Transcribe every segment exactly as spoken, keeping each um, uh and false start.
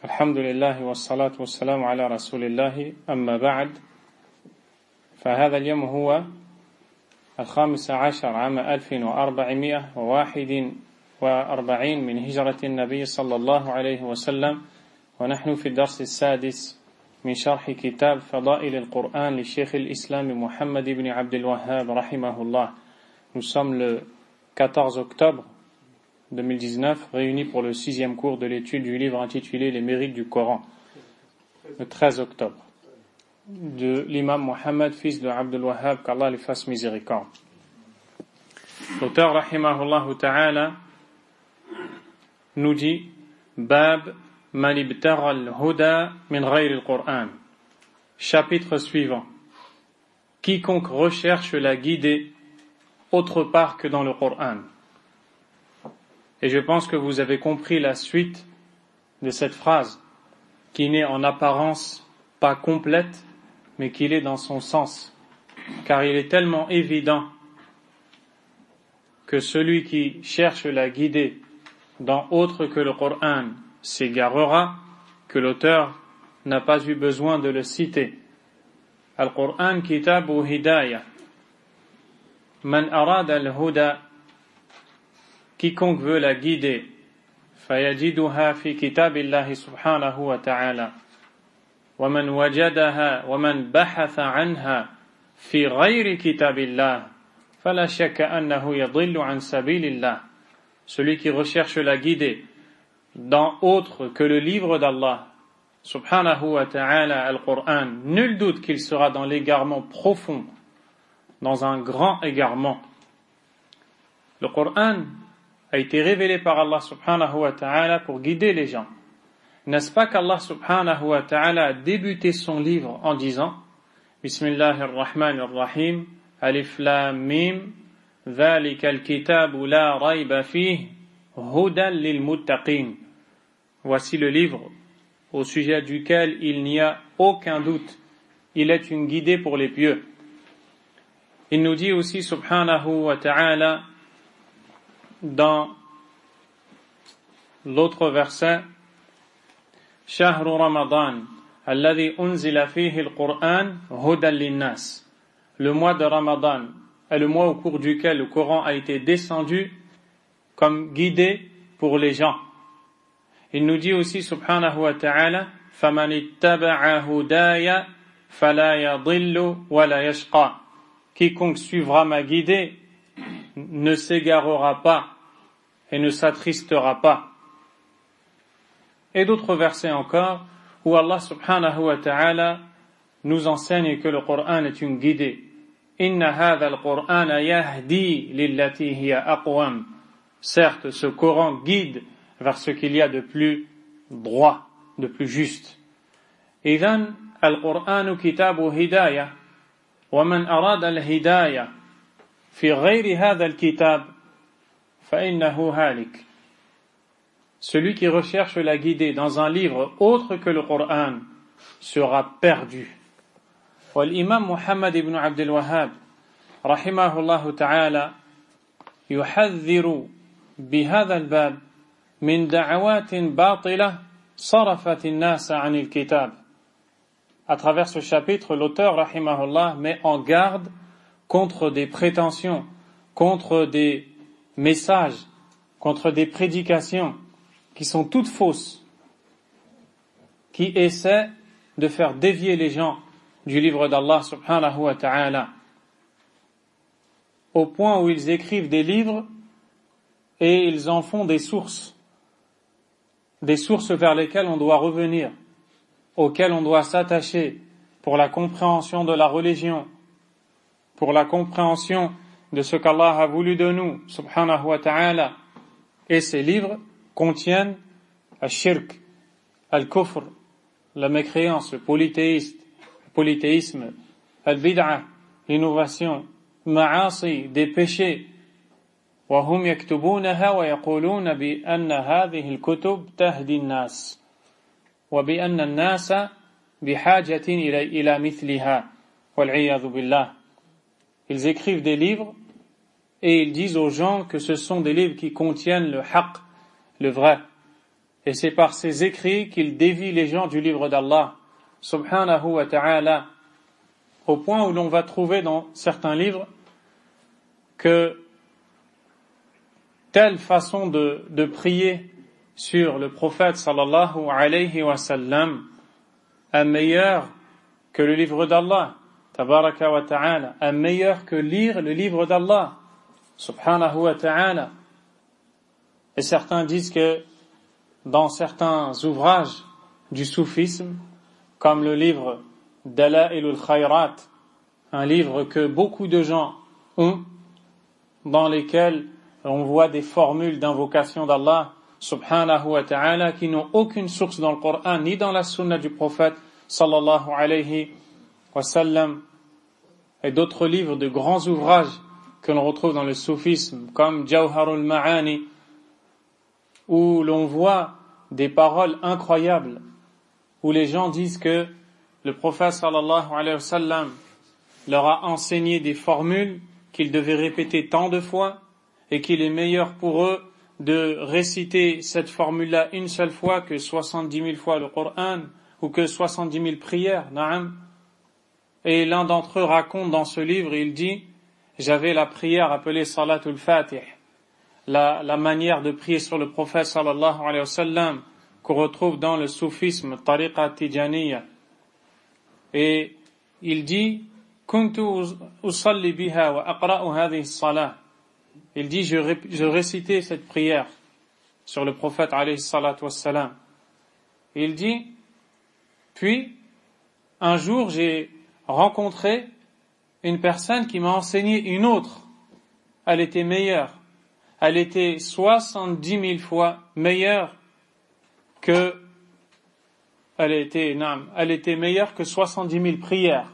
الحمد لله والصلاة والسلام على رسول الله أما بعد فهذا اليوم هو الخامس عشر عام ألف وأربعمائة وواحد وأربعين من هجرة النبي صلى الله عليه وسلم ونحن في الدرس السادس من شرح كتاب فضائل القرآن للشيخ الإسلام محمد بن عبد الوهاب رحمه الله. Nous sommes le quatorze octobre deux mille dix-neuf, réunis pour le sixième cours de l'étude du livre intitulé Les mérites du Coran, le treize octobre, de l'imam Mohammed, fils de Abdul Wahhab, qu'Allah lui fasse miséricorde. L'auteur, rahimahullah ta'ala, nous dit Bab man ibtagha al-huda min ghayri al-Qur'an. Chapitre suivant. Quiconque recherche la guidée autre part que dans le Coran. Et je pense que vous avez compris la suite de cette phrase, qui n'est en apparence pas complète, mais qui est dans son sens. Car il est tellement évident que celui qui cherche la guidée dans autre que le Coran s'égarera, que l'auteur n'a pas eu besoin de le citer. Al-Qur'an kitabu hidayah. Man arada al-huda. Quiconque veut la guider, فيجدها في كتاب الله سبحانه وتعالى ومن وجدها ومن بحث عنها في غير كتاب الله فلا شك أنه يضل عن سبيل الله. Celui qui recherche la guidée dans autre que le livre d'Allah subhanahu wa ta'ala, al-Qur'an, nul doute qu'il sera dans l'égarement profond, dans un grand égarement. Le Qur'an a été révélé par Allah subhanahu wa ta'ala pour guider les gens. N'est-ce pas qu'Allah subhanahu wa ta'ala a débuté son livre en disant Bismillahir Rahmanir Rahim, Alif Lam Mim, Dhalika al-kitabu la rayba fihi, Hudan lil muttaqin. Voici le livre au sujet duquel il n'y a aucun doute. Il est une guidée pour les pieux. Il nous dit aussi subhanahu wa ta'ala dans l'autre verset Shahru Ramadan alladhi unzila fihi al-Qur'an hudan lin-nas. Le mois de Ramadan est le mois au cours duquel le Coran a été descendu comme guidée pour les gens. Il nous dit aussi subhanahu wa ta'ala faman ittaba'a hudaya fala yadhillu wa la yashqa. Quiconque suivra ma guidée ne s'égarera pas et ne s'attristera pas. Et d'autres versets encore où Allah subhanahu wa ta'ala nous enseigne que le Coran est une guidée. Inna hadha al-Qur'ana yahdi lillati hiya aqwam. Certes, ce Coran guide vers ce qu'il y a de plus droit, de plus juste. Idhan al-Qur'anu kitabu hidayah wa man arada al-hidayah في غير هذا الكتاب فإنه هالك. Celui qui recherche la guidée dans un livre autre que le Coran sera perdu. والإمام محمد بن عبد الوهاب رحمه الله تعالى يحذر بهذا الباب من دعوات باطلة صرفت الناس عن الكتاب. À travers ce chapitre, l'auteur rahimahullah met en garde contre des prétentions, contre des messages, contre des prédications qui sont toutes fausses, qui essaient de faire dévier les gens du livre d'Allah subhanahu wa ta'ala, au point où ils écrivent des livres et ils en font des sources, des sources vers lesquelles on doit revenir, auxquelles on doit s'attacher pour la compréhension de la religion, pour la compréhension de ce qu'Allah a voulu de nous, subhanahu wa ta'ala. Et ces livres contiennent al-shirk, al-kufr, la mécréance, le polythéiste, le polythéisme, al-bid'a, l'innovation, ma'asi, des péchés. وهم يكتبونها ويقولون بأن هذه الكتب تهدي الناس وبأن الناس بحاجة إلى مثلها والعياذ بالله. Ils écrivent des livres et ils disent aux gens que ce sont des livres qui contiennent le haqq, le vrai, et c'est par ses écrits qu'il dévie les gens du livre d'Allah subhanahu wa ta'ala, au point où l'on va trouver dans certains livres que telle façon de, de prier sur le prophète sallallahu alayhi wa sallam est meilleure que le livre d'Allah tabaraka wa ta'ala, est meilleure que lire le livre d'Allah subhanahu wa ta'ala. Et certains disent que dans certains ouvrages du soufisme, comme le livre Dala'ilul Khayrat, un livre que beaucoup de gens ont, dans lesquels on voit des formules d'invocation d'Allah subhanahu wa ta'ala qui n'ont aucune source dans le Coran ni dans la sunna du prophète sallallahu alayhi wa sallam, et d'autres livres de grands ouvrages que l'on retrouve dans le soufisme comme Jawharul Ma'ani, où l'on voit des paroles incroyables, où les gens disent que le prophète sallallahu alayhi wa sallam leur a enseigné des formules qu'ils devaient répéter tant de fois, et qu'il est meilleur pour eux de réciter cette formule-là une seule fois que soixante-dix mille fois le Coran, ou que soixante-dix mille prières, na'am. Et l'un d'entre eux raconte dans ce livre, il dit, j'avais la prière appelée Salatul Fatih, la, la manière de prier sur le prophète sallallahu alayhi wa sallam, qu'on retrouve dans le soufisme, Tariqa Tijaniya. Et il dit, Kuntu usalli biha wa aqra'u hadhihi as-salah. Il dit, je, ré, je récitais cette prière sur le prophète alayhi salatu wassalam. Il dit, puis, un jour, j'ai rencontré une personne qui m'a enseigné une autre. Elle était meilleure. Elle était soixante-dix mille fois meilleure que, elle était, non, elle était meilleure que soixante-dix mille prières.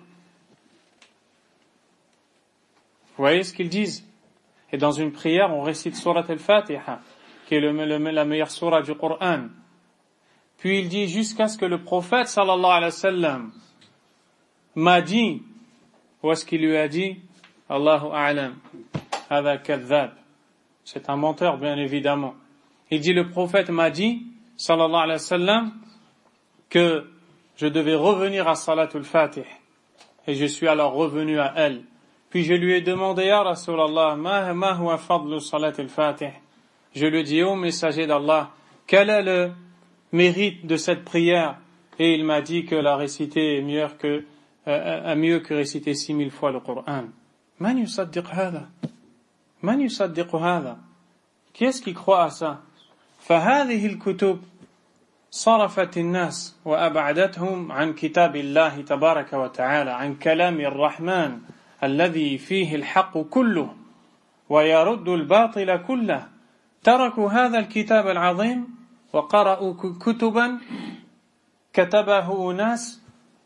Vous voyez ce qu'ils disent? Et dans une prière, on récite Surat al-Fatiha, qui est le, le, la meilleure surah du Coran. Puis il dit, jusqu'à ce que le prophète sallallahu alayhi wa sallam m'a dit, où est-ce qu'il lui a dit? Allahu a'lam, hadha kadhab. C'est un menteur, bien évidemment. Il dit, le prophète m'a dit, sallallahu alayhi wa sallam, que je devais revenir à Salatul Fatih. Et je suis alors revenu à elle. Puis je lui ai demandé, Ya Rasulallah, ma, ma huwa fadlu salat al-Fatih. Je lui ai dit, ô messager d'Allah, quel est le mérite de cette prière? Et il m'a dit que la réciter est mieux que, euh, mieux que réciter six mille fois le Coran. Man yusaddiq hadha? Man yusaddiq hadha? Qui est-ce qui croit à ça? فهذه الكتب صرفت الناس وأبعدتهم عن كتاب الله تبارك وتعالى عن كلام الرحمن الذي فيه الحق كله ويرد الباطل كله تركوا هذا الكتاب العظيم وقرأوا كتبا كتبه أناس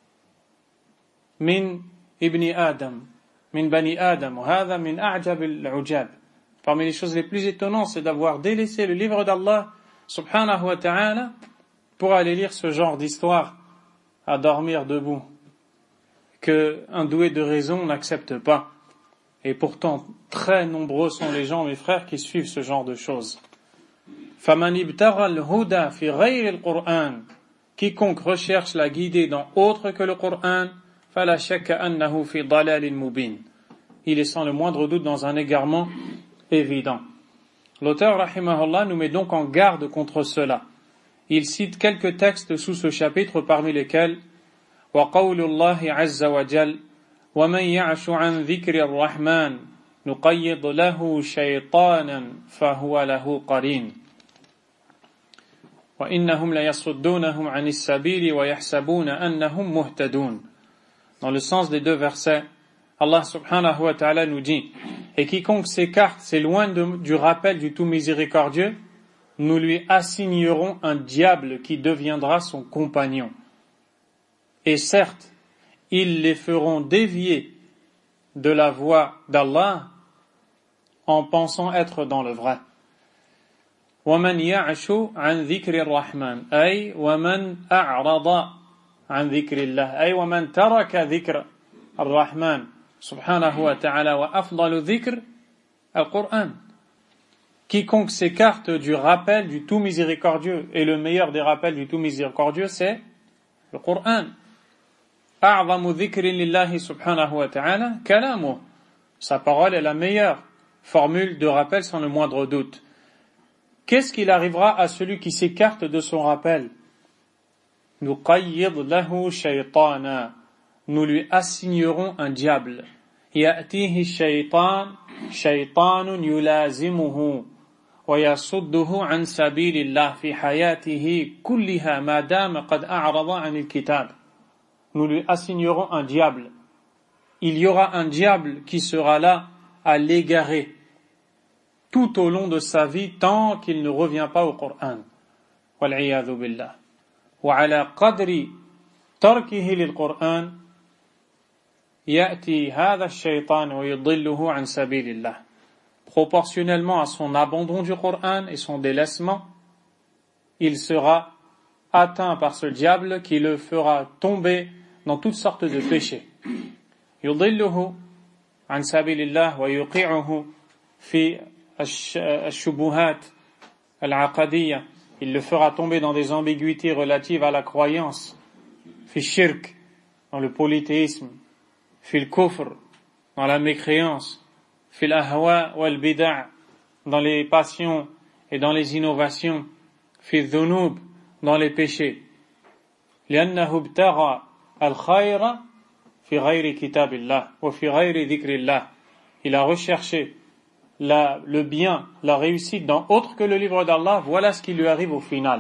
من ابن آدم من بني آدم وهذا من أعجب العجاب. Parmi les choses les plus étonnantes, c'est d'avoir délaissé le livre d'Allah subhanahu wa ta'ala pour aller lire ce genre d'histoire à dormir debout, que un doué de raison n'accepte pas. Et pourtant, très nombreux sont les gens, mes frères, qui suivent ce genre de choses. فَمَنِ ابْتَغَى الْهُدَى فِي غَيْرِ الْقُرْآنِ. Quiconque recherche la guidée dans autre que le Coran, فَلَا شَكَّ أَنَّهُ فِي ضَلَالٍ مُبِينٍ. Il est sans le moindre doute dans un égarement évident. L'auteur, rahimahullah, nous met donc en garde contre cela. Il cite quelques textes sous ce chapitre, parmi lesquels وَقَوْلُ اللَّهِ عَزَّ وَجَلَّ وَمَنْ يَعْشُ عَنْ ذِكْرِ الرَّحْمَنِ نُقَيِّضْ لَهُ شَيْطَانًا فَهُوَ لَهُ قَرِينٌ وَإِنَّهُمْ لَيَصُدُّونَهُمْ عَنِ السَّبِيلِ وَيَحْسَبُونَ أَنَّهُمْ مُهْتَدُونَ. Dans le sens des deux versets, Allah subhanahu wa ta'ala nous dit, et quiconque s'écarte, s'éloigne de, du rappel du tout miséricordieux, nous lui assignerons un diable qui deviendra son compagnon. Et certes, ils les feront dévier de la voie d'Allah en pensant être dans le vrai. وَمَنْ يَعْشُ عَنْ ذِكْرِ الرَّحْمَنِ أي وَمَنْ أَعْرَضَ عَنْ ذِكْرِ اللَّهِ أي وَمَنْ تَرَكَ ذِكْرَ الرَّحْمَنِ سبحانه وتعالى وأفضل ذكر القرآن. quiconque s'écarte du rappel du tout miséricordieux, et le meilleur des rappels du tout miséricordieux, c'est le Coran. أعظم ذكر لله سبحانه وتعالى كلامه. Sa parole est la meilleure formule de rappel sans le moindre doute. Qu'est-ce qu'il arrivera à celui qui s'écarte de son rappel? نقيض له شيطانا. Nous lui assignerons un diable. يأتيه الشيطان شيطان يلازمه ويصده عن سبيل الله في حياته كلها ما دام قد أعرض عن الكتاب. Nous lui assignerons un diable. Il y aura un diable qui sera là à l'égarer tout au long de sa vie tant qu'il ne revient pas au Coran. والعياذ بالله. وعلى قدر تركه للقرآن يأتي هذا الشيطان ويضله عن سبيل الله. Proportionnellement à son abandon du Coran et son délaissement, il sera atteint par ce diable qui le fera tomber dans toutes sortes de péchés. يضله عن سبيل الله ويوقعه في الشبهات العقدية. Il le fera tomber dans des ambiguïtés relatives à la croyance, في الشرك, dans le polythéisme, في الكفر, dans la mécréance, في الأهواء والبدع, dans les passions et dans les innovations, في الذنوب, dans les péchés. لأنه ابتغى الخير في غير كتاب الله وفي غير ذكر الله. Il a recherché la, le bien, la réussite dans autre que le livre d'Allah. Voilà ce qui lui arrive au final.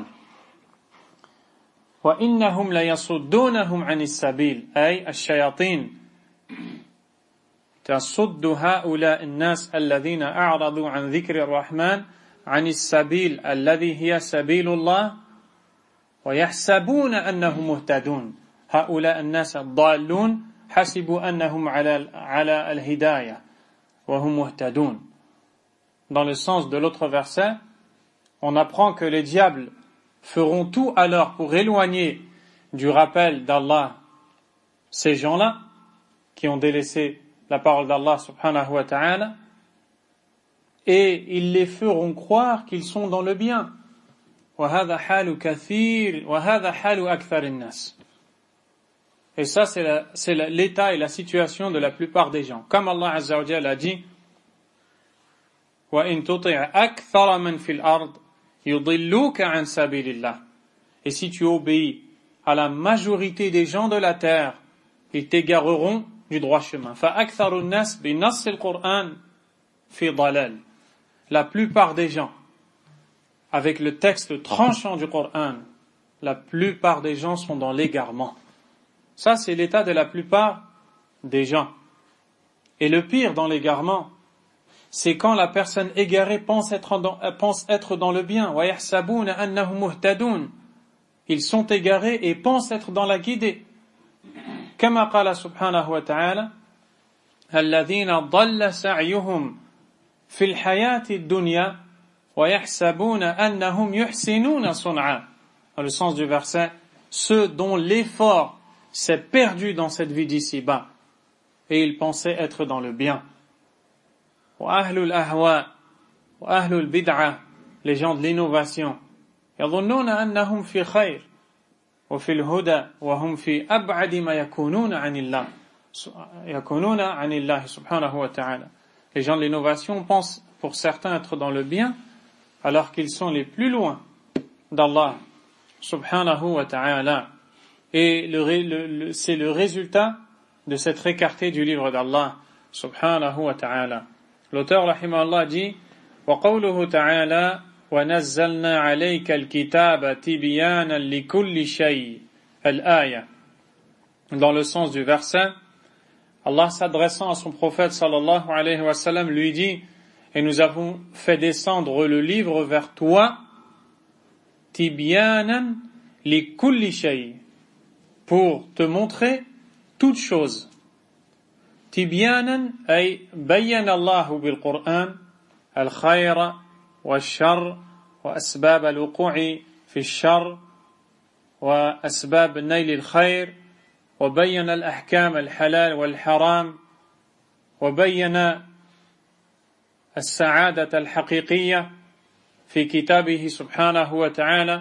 وإنهم ليصدونهم عن السبيل أي الشياطين تصد هؤلاء الناس الذين أعرضوا عن ذكر الرحمن عن السبيل الذي هي سبيل الله ويحسبون أنهم مهتدون. هؤلاء الناس الضالون حسبوا أنهم على على الهداية وهم مهتدون. Dans le sens de l'autre verset, on apprend que les diables feront tout alors pour éloigner du rappel d'Allah ces gens-là qui ont délaissé la parole d'Allah subhanahu wa ta'ala, et ils les feront croire qu'ils sont dans le bien. وهذا حال كثير وهذا حال أكثر الناس. Et ça, c'est, la, c'est la, l'état et la situation de la plupart des gens. Comme Allah Azza wa Jalla a dit, وَإِن تُطِعْ أَكْثَرَ مَنْ فِي الْأَرْضِ يُضِلُّوكَ عَنْ سَبِيلِ اللَّهِ. Et si tu obéis à la majorité des gens de la terre, ils t'égareront du droit chemin. فَأَكْثَرُ النَّاسِ بِنَصِّ الْقُرْآنِ فِي ضَلَالٍ. La plupart des gens, avec le texte tranchant du Coran, la plupart des gens sont dans l'égarement. Ça, c'est l'état de la plupart des gens. Et le pire dans l'égarement, c'est quand la personne égarée pense être dans, pense être dans le bien. وَيَحْسَبُونَ أَنَّهُمْ مُهْتَدُونَ. Ils sont égarés et pensent être dans la guidée. كما قال سبحانه وتعالى الذين ضل سعيهم في الحياة الدنيا ويحسبون أنهم يحسنون صنعا. Dans le sens du verset, ceux dont l'effort s'est perdu dans cette vie d'ici-bas et ils pensaient être dans le bien. وأهل الأهواء وأهل البدعة, les gens de l'innovation, يظنون أنهم في خير وفي الهدى وهم في أبعد ما يكونون عن الله يكونون عن الله سبحانه وتعالى. Les gens de l'innovation pensent pour certains être dans le bien alors qu'ils sont les plus loin d'Allah subhanahu wa ta'ala. Et le, le, le, c'est le résultat de s'être écarté du livre d'Allah subhanahu wa ta'ala. L'auteur rahimahullah dit وَقَوْلُهُ تَعَالَى وَنَزَّلْنَا عَلَيْكَ الْكِتَابَ تِبْيَانًا لِكُلِّ شَيْءٍ الْآيَةِ. Dans le sens du verset, Allah s'adressant à son prophète sallallahu alayhi wa sallam lui dit, et nous avons fait descendre le livre vers toi تِبْيَانًا لِكُلِّ شَيْءٍ, pour te montrer toute chose. تبيانا أي بين الله بالقرآن الخير والشر وأسباب الوقوع في الشر وأسباب نيل الخير وبين الأحكام الحلال والحرام وبين السعادة الحقيقية في كتابه سبحانه وتعالى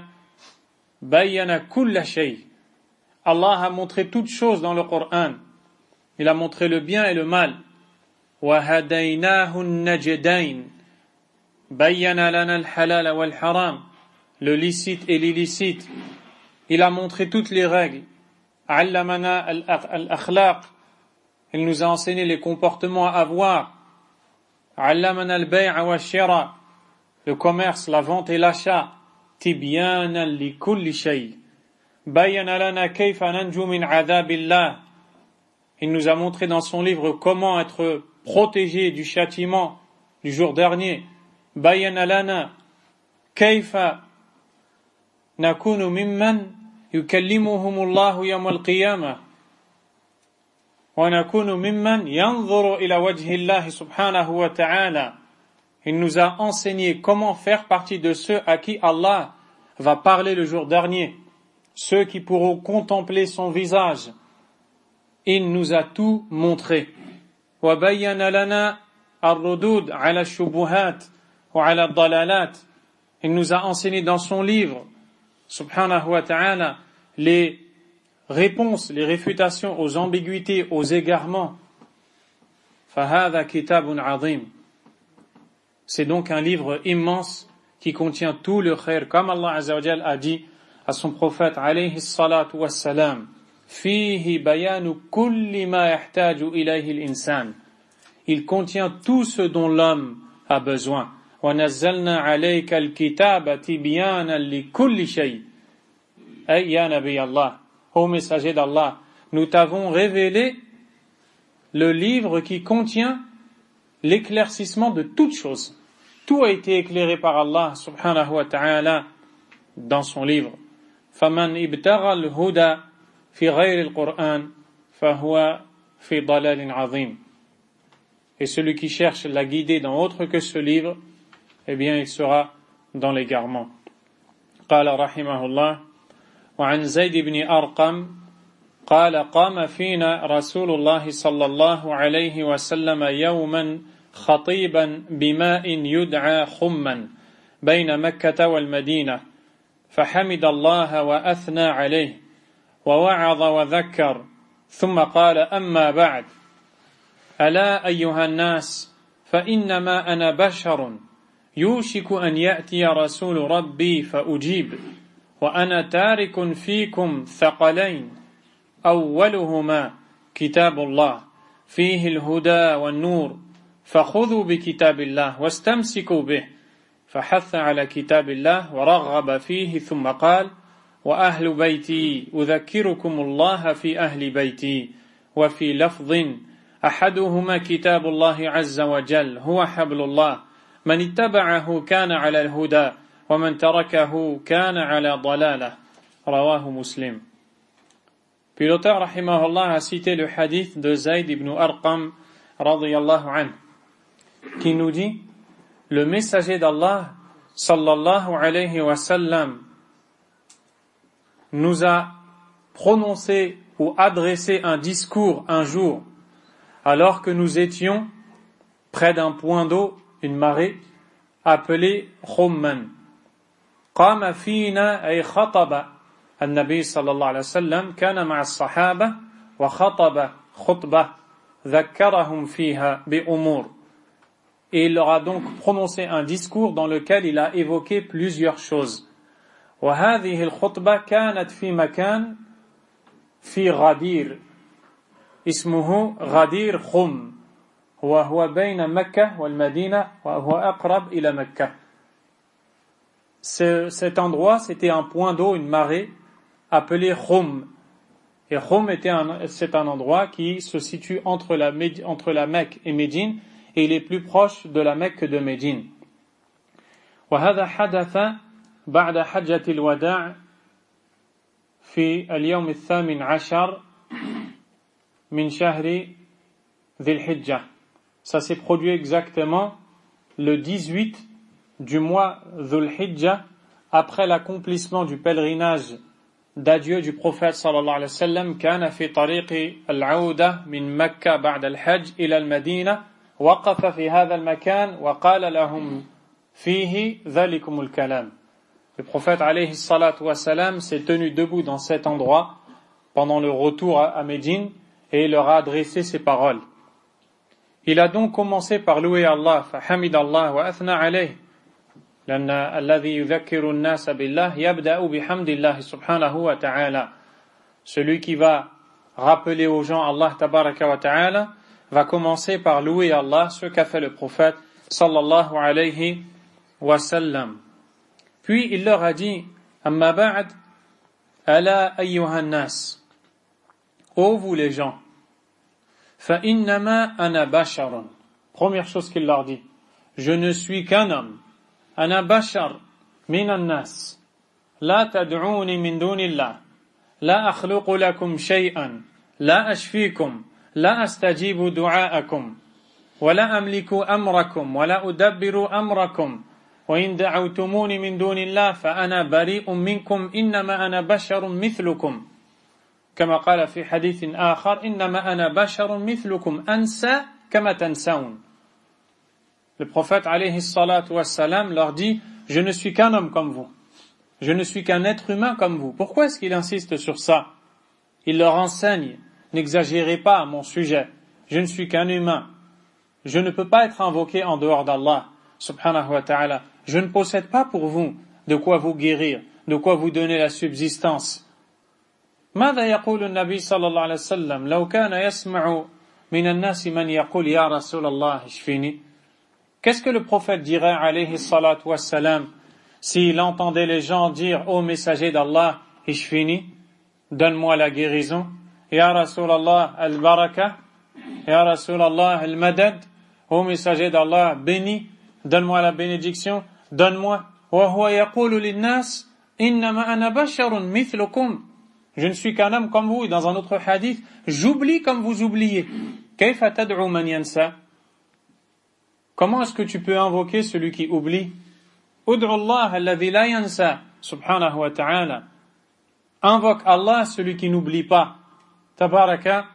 بين كل شيء. Allah a montré toutes choses dans le Coran. Il a montré le bien et le mal. وَهَدَيْنَاهُ النَّجْدَيْنِ بَيَّنَ لَنَا الْحَلَالَ وَالْحَرَامَ le licite et l'illicite. Il a montré toutes les règles. عَلَّمَنَا الْأَخْلَاق Il nous a enseigné les comportements à avoir. عَلَّمَنَا الْبَيْعَ وَالشِّرَى le commerce, la vente et l'achat. تِبْيَانًا لِكُلِّ شَيْءٍ بَيَّنَ لَنَا كَيْفَ نَنْجُو مِنْ عَذَابِ اللَّهِ Il nous a montré dans son livre comment être protégé du châtiment du jour dernier. بَيَّنَ لَنَا كَيْفَ نَكُونُ مِمَّنْ يُكَلِّمُهُمُ اللَّهُ يَوْمَ الْقِيَامَةِ وَنَكُونُ مِمَّنْ يَنْظُرُ إِلَى وَجْهِ اللَّهِ سُبْحَانَهُ وَتَعَالَى Il nous a enseigné comment faire partie de ceux à qui Allah va parler le jour dernier, ceux qui pourront contempler son visage. Il nous a tout montré. وَبَيَّنَ لَنَا الرُّدُودَ عَلَى الشُّبُهَاتِ وَعَلَى الضَّلَالَاتِ Il nous a enseigné dans son livre, subhanahu wa ta'ala, les réponses, les réfutations aux ambiguïtés, aux égarements. فَهَذَا كِتَابٌ عَظِيمٌ C'est donc un livre immense qui contient tout le khair, comme Allah Azza wa Jal a dit à son prophète alayhi salatu wassalam, fihi bayanu kulli ma yahtaju ilayhi al-insan. Il contient tout ce dont l'homme a besoin. Wa nazzalna alayka al-kitaba tibyanan li kulli shay. Ay ya nabi Allah, ô messager d'Allah, nous t'avons révélé le livre qui contient l'éclaircissement de toutes choses. Tout a été éclairé par Allah subhanahu wa ta'ala dans son livre. فَمَنْ إِبْتَغَى الْهُدَى فِي غَيْرِ الْقُرْآنِ فَهُوَ فِي ضَلَالٍ عَظِيمٍ Et celui qui cherche la guider dans autre que ce livre, eh bien il sera dans l'égarement. قال رحمه الله وعن زيد بن أرقم قال قام فينا رسول الله صلى الله عليه وسلم يوما خطيبا بماء يدعى خما بين مكة والمدينة فحمد الله وأثنى عليه ووعظ وذكر ثم قال أما بعد ألا أيها الناس فإنما أنا بشر يوشك أن يأتي رسول ربي فأجيب وأنا تارك فيكم ثقلين أولهما كتاب الله فيه الهدى والنور فخذوا بكتاب الله واستمسكوا به فحث على كتاب الله ورغب فيه ثم قال وأهل بيتي أذكركم الله في أهل بيتي وفي لفظ أحدهما كتاب الله عز وجل هو حبل الله من اتبعه كان على الهدى ومن تركه كان على ضلالة رواه مسلم. Puis l'auteur rahimahullah a cité le hadith de Zayd ibn Arqam radiyallahu anhu qui nous dit le messager d'Allah sallallahu alayhi wa sallam nous a prononcé ou adressé un discours un jour alors que nous étions près d'un point d'eau, une marée appelée Khumman. قام فينا أي خطب النبي صلى الله عليه وسلم كان مع الصحابة وخطب خطبة ذكرهم فيها بأمور. Et il leur a donc prononcé un discours dans lequel il a évoqué plusieurs choses. وهذه الخطبة كانت في مكان في غدير اسمه غدير خم وهو بين مكة والمدينة وهو أقرب إلى مكة. Ce, cet endroit, c'était un point d'eau, une marée, appelée Khum. Et Khum était un, c'est un endroit qui se situe entre la, entre la Mecque et Médine, et il est plus proche de la Mecque que de Médine. وهذا حدث بعد حجة الوداع في اليوم الثامن عشر من شهر ذي الحجة. Ça s'est produit exactement le dix-huit du mois Dhul Hijjah, après l'accomplissement du pèlerinage d'adieu du prophète sallallahu alayhi wa sallam, كان في طريق العودة من مكة بعد الحج إلى المدينة وقف في هذا المكان وقال لهم فيه ذلكم الكلام. Le prophète alayhi salatu wa salam s'est tenu debout dans cet endroit pendant le retour à Médine et il leur a adressé ces paroles. Il a donc commencé par louer Allah, فحمد الله وأثنى عليه لأن الذي يذكر الناس بالله يبدأ بحمد الله سبحانه وتعالى. Celui qui va rappeler aux gens Allah tabaraka wa ta'ala va commencer par louer Allah, ce qu'a fait le prophète sallallahu alayhi wa sallam. Puis il leur a dit Amma ba'd, ala ayyuhan nas, ô vous les gens, fa innama ana basharun. Première chose qu'il leur dit, je ne suis qu'un homme. Ana bashar minan nas. La tad'ouni min dunillah. La akhluqu lakum shay'an. La ashfikum. La astajibu du'aakum. Wa la amliku amrakum. Wa la udabbiru amrakum. وإن دعوتموني من دون الله فأنا بريء منكم إنما أنا بشر مثلكم كما قال في حديث آخر إنما أنا بشر مثلكم أنسى كما تنسون. Le prophète alayhi salatu wassalam leur dit je ne suis qu'un homme comme vous, je ne suis qu'un être humain comme vous. Pourquoi est-ce qu'il insiste sur ça? Il leur enseigne n'exagérez pas à mon sujet, je ne suis qu'un humain, je ne peux pas être invoqué en dehors d'Allah subhanahu wa ta'ala. Je ne possède pas pour vous de quoi vous guérir, de quoi vous donner la subsistance. ماذا يقول النبي صلى الله عليه وسلم لو كان يسمع من الناس من يقول يا رسول الله اشفيني. Qu'est-ce que le prophète dirait alayhi salatu wassalam s'il entendait les gens dire ô messager d'Allah ishfini, donne-moi la guérison, ya Rasulallah al-baraka, ya Rasulallah al-madad, ô messager d'Allah béni, donne-moi la bénédiction, donne-moi. وهو يقول للناس إنما أنا بشر مثلكم. Je ne suis qu'un homme comme vous. Et dans un autre hadith, j'oublie comme vous oubliez. كيف تدعو من ينسى? Comment est-ce que tu peux invoquer celui qui oublie? ادعو الله الذي لا ينسى سبحانه وتعالى. Invoque Allah, celui qui n'oublie pas. تبارك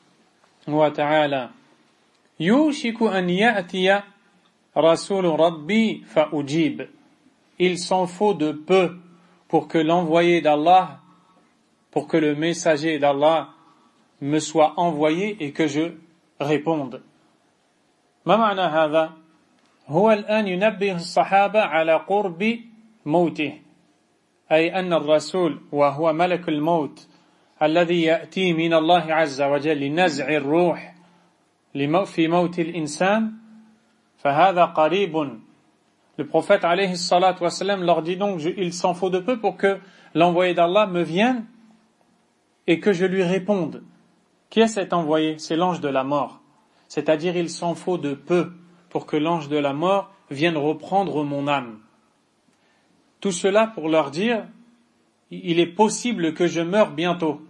وتعالى. يوشك أن يأتي رسول ربي فأجيب. Il s'en faut de peu pour que l'envoyé d'Allah, pour que le messager d'Allah me soit envoyé et que je réponde. ما معنى هذا؟ هو الآن ينبه الصحابة على قرب موته، أي أن الرسول وهو ملك الموت الذي يأتي من الله عز وجل لنزع الروح في موت الإنسان فهذا قريب. Le prophète alayhi salatu wassalam leur dit donc je, il s'en faut de peu pour que l'envoyé d'Allah me vienne et que je lui réponde. Qui est cet envoyé? C'est l'ange de la mort. C'est-à-dire il s'en faut de peu pour que l'ange de la mort vienne reprendre mon âme. Tout cela pour leur dire il est possible que je meure bientôt.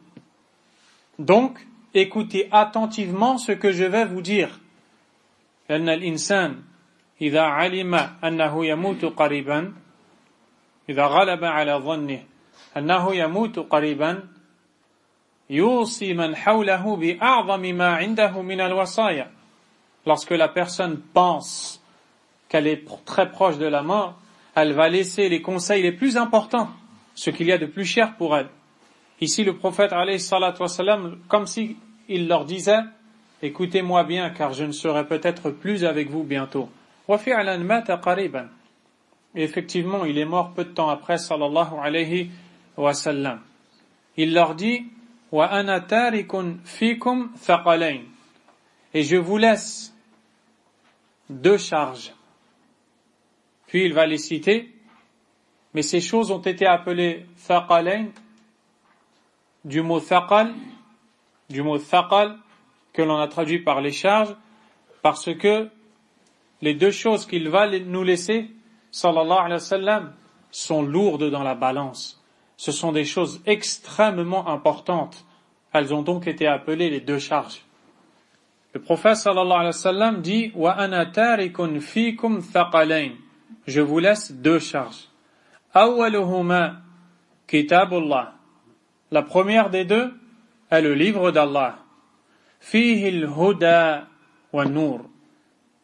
Donc écoutez attentivement ce que je vais vous dire. لأن الإنسان إذا علم أنه يموت قريبا إذا غلب على ظنه أنه يموت قريبا يوصي من حوله بأعظم ما عنده من الوصايا. Lorsque la personne pense qu'elle est très proche de la mort, elle va laisser les conseils les plus importants, ce qu'il y a de plus cher pour elle. Ici le prophète alayhi salatu wassalam, comme si il leur disait écoutez-moi bien car je ne serai peut-être plus avec vous bientôt. وفعلا مات قريبا. Et effectivement, il est mort peu de temps après sallallahu alayhi wa sallam. Il leur dit وأنا تارك فيكم ثقلين. Et je vous laisse deux charges. Puis il va les citer, mais ces choses ont été appelées thaqalain du mot thaqal, du mot thaqal que l'on a traduit par les charges, parce que les deux choses qu'il va nous laisser, sallallahu alayhi wa sallam, sont lourdes dans la balance. Ce sont des choses extrêmement importantes. Elles ont donc été appelées les deux charges. Le prophète sallallahu alayhi wa sallam dit wa ana tarikun fikum thaqalain. Je vous laisse deux charges. Awwaluhuma kitabullah. La première des deux est le livre d'Allah. Fihi al-huda wa nur.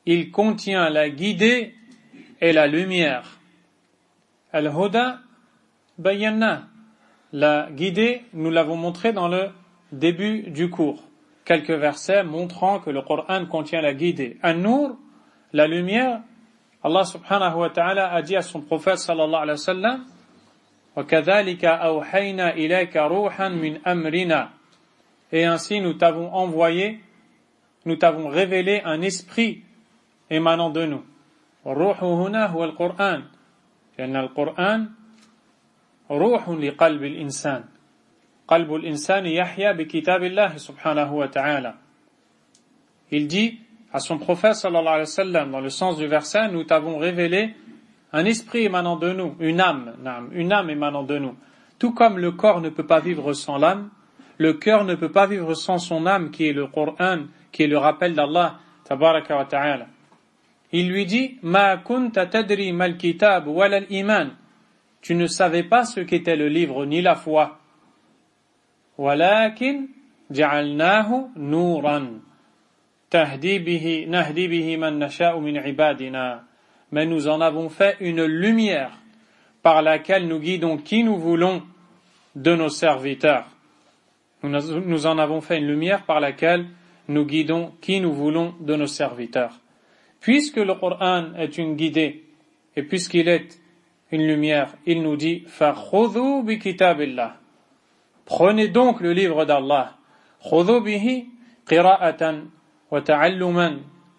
il contient la guidée et la lumière. Al-Huda bayanna. La guidée, nous l'avons montré dans le début du cours. Quelques versets montrant que le Coran contient la guidée. An-Nur, la lumière, Allah subhanahu wa ta'ala a dit à son prophète sallallahu alayhi wa sallam, وَكَذَلِكَ أَوْحَيْنَا إِلَيْكَ رُوحًا مِنْ أَمْرِنَا. Et ainsi nous t'avons envoyé, nous t'avons révélé un esprit émanant de nous. الروح هنا هو القرآن لأن القرآن روح لقلب الإنسان قلب الإنسان يحيا بكتاب الله سبحانه وتعالى. Il dit à son prophète sallallahu alayhi wa sallam dans le sens du verset, nous t'avons révélé un esprit émanant de nous, une âme, une âme émanant de nous. Tout comme le corps ne peut pas vivre sans l'âme, le cœur ne peut pas vivre sans son âme qui est le Coran, qui est le rappel d'Allah tabaraka wa ta'ala. Il lui dit, Ma kunta tadri mal kitab wala al-iman. Tu ne savais pas ce qu'était le livre ni la foi. Walakin ja'alnahu nuran. Tahdi bihi nahdi bihi man nasha'u min ibadina. Mais nous en avons fait une lumière par laquelle nous guidons qui nous voulons de nos serviteurs. Nous en avons fait une lumière par laquelle nous guidons qui nous voulons de nos serviteurs. Puisque le Coran est une guidée et puisqu'il est une lumière, il nous dit فَخُذُوا بِكِتَابِ اللَّهِ. Prenez donc le livre d'Allah. خُذُوا بِهِ قِرَاءَةً وَتَعَلُّمًا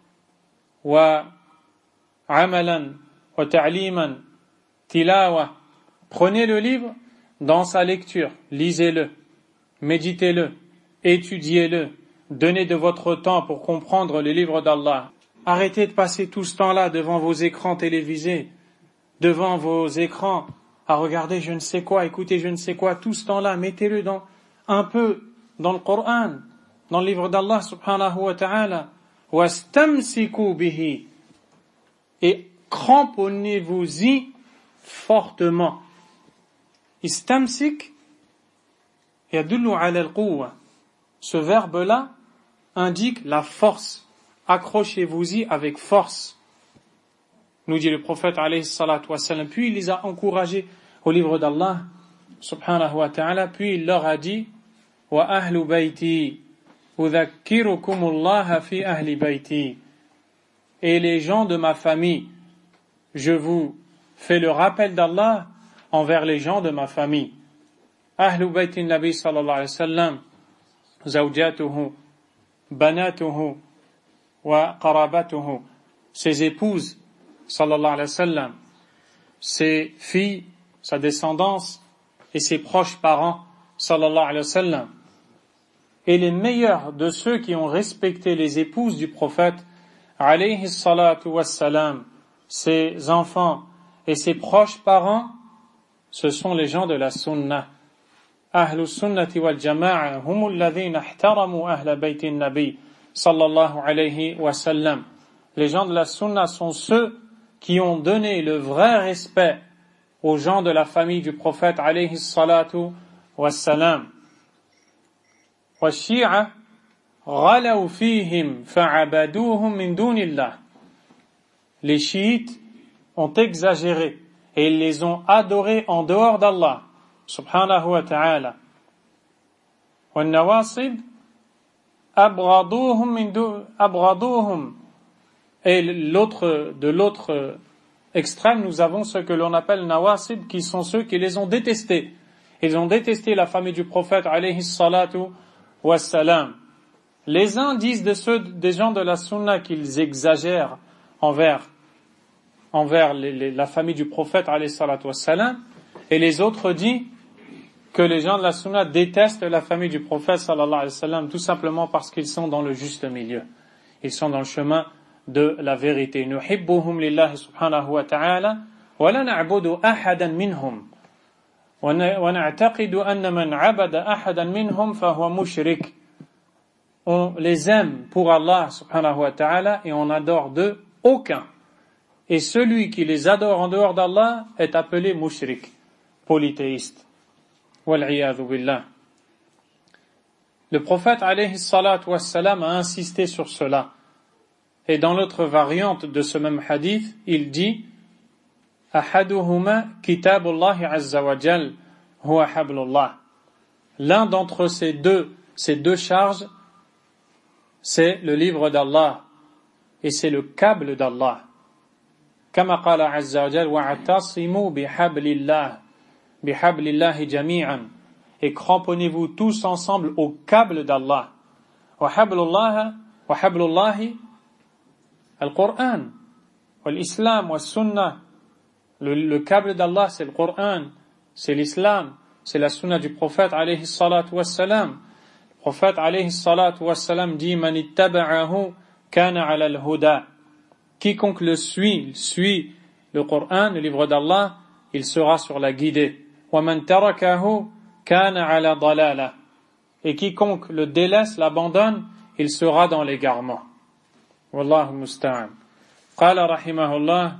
وَعَمَلًا وَتَعْلِيمًا تِلَاوَةً. Prenez le livre dans sa lecture, lisez-le, méditez-le, étudiez-le, donnez de votre temps pour comprendre le livre d'Allah. Arrêtez de passer tout ce temps-là devant vos écrans télévisés, devant vos écrans, à regarder je ne sais quoi, écouter je ne sais quoi, tout ce temps-là, mettez-le dans, un peu dans le Coran, dans le livre d'Allah subhanahu wa ta'ala. وَاسْتَمْسِكُوا بِهِ. Et cramponnez-vous-y fortement. Istamsik yadullu ala al-quwwa. Ce verbe-là indique la force. Accrochez-vous-y avec force, nous dit le prophète alayhi salatu wa sallam. Puis il les a encouragés au livre d'Allah subhanahu wa ta'ala, puis il leur a dit wa ahlu bayti udhakkirukumullah fi ahli bayti. Et les gens de ma famille, je vous fais le rappel d'Allah envers les gens de ma famille. Ahlu bayti nabi sallallahu alayhi wa sallam, zawjatuhu, banatuhu, wa qarabatuhu, ses épouses, sallallahu alayhi wa sallam, ses filles, sa descendance et ses proches parents, sallallahu alayhi wa sallam. Et les meilleurs de ceux qui ont respecté les épouses du prophète, alayhi salatu wassalam, ses enfants et ses proches parents, ce sont les gens de la sunnah. Ahlus sunnati wal jama'a humul ladhina ihtaramu ahla bayti nabi sallallahu alayhi wa sallam. Les gens de la sunna sont ceux qui ont donné le vrai respect aux gens de la famille du prophète alayhi salatu wa sallam. Wa shi'a ghalaw fihim fa'abaduhum min dunillah. Les chiites ont exagéré et ils les ont adorés en dehors d'Allah subhanahu wa ta'ala. Wa nawasib abghaduhum min abghaduhum. Et l'autre, de l'autre extrême, nous avons ce que l'on appelle nawasib, qui sont ceux qui les ont détestés. Ils ont détesté la famille du prophète alayhi salatu wassalam. Les uns disent de ceux des gens de la sunna qu'ils exagèrent envers envers les, les, la famille du prophète alayhi salatu wassalam, et les autres disent que les gens de la sunna détestent la famille du prophète sallallahu alayhi wa sallam, tout simplement parce qu'ils sont dans le juste milieu. Ils sont dans le chemin de la vérité. Nuhibbuhum lillahi subhanahu wa ta'ala wa la na'budu ahadan minhum wa na'taqidu anna man 'abada ahadan minhum fa huwa mushrik. On les aime pour Allah subhanahu wa ta'ala et on adore d'eux aucun. Et celui qui les adore en dehors d'Allah est appelé mushrik, polythéiste. Wal'iyadhu billah. Le prophète alayhi salatu wassalam a insisté sur cela. Et dans l'autre variante de ce même hadith, il dit Ahaduhuma kitabullahi azza wa jal huwa hablullah. L'un d'entre ces deux, ces deux charges, c'est le livre d'Allah et c'est le câble d'Allah. Kama qala azza wa jal wa'tasimu bihablillah bihablillahi jami'an. Et cramponnez-vous tous ensemble au câble d'Allah. Wa hablullah wa hablullahi al-Qur'an, wa l'islam wa sunnah. Le, le câble d'Allah, c'est le Coran, c'est l'islam, c'est la sunna du prophète alayhi salatu wassalam. Le prophète alayhi salatu wassalam dit Man ittaba'ahu kana ala al-huda. Quiconque le suit, suit le Coran, le livre d'Allah, il sera sur la guidée. Wa man tarakahu kana ala dalala. Et quiconque le délaisse, l'abandonne, il sera dans l'égarement. Wallahu musta'an. Qala rahimahullah